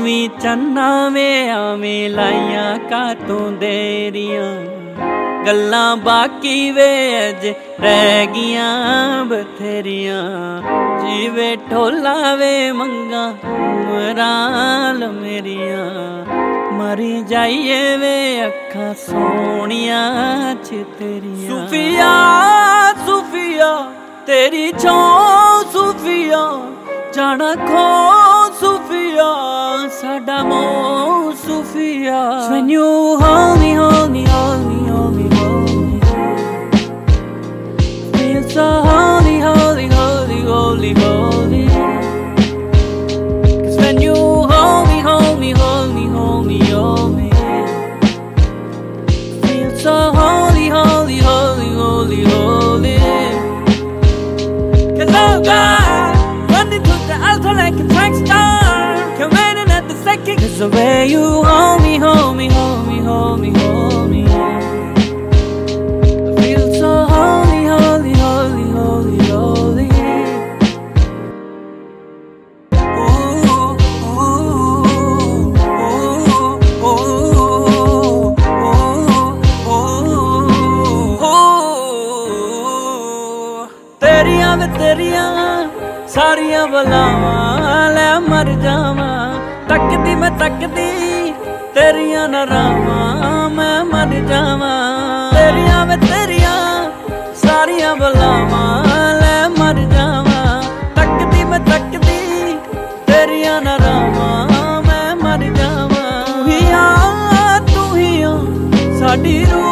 आवी चन्ना वे आवी लाइया का तू देरिया गल्लां बाकी वे अज रह गियां बथेरिया जीवे ढोला वे मंगा उमराल मेरिया मरी जाइए वे अखा सोनिया च तेरिया सूफिया सूफिया तेरी छो सूफिया जाना खो सूफिया साडा मो सूफिया when you hold me hold me hold me hold me hold me feel so holy holy holy holy holy cause when you hold me hold me hold me hold me hold me feel so holy holy holy holy holy cause oh God running to the altar like a track star commanding at the second cause the way you hold me hold me hold me hold me hold me I feel so holy holy holy holy holy तेरिया वे तेरिया सारिया बलावां लै मर जावां तकदी मैं तकदी तेरिया नरावां मैं मर जावां तेरिया वे तेरिया सारिया बलावां लै मर जावां तकदी मैं तकदी तेरिया नरावां मैं मर जावां तू ही आ साडी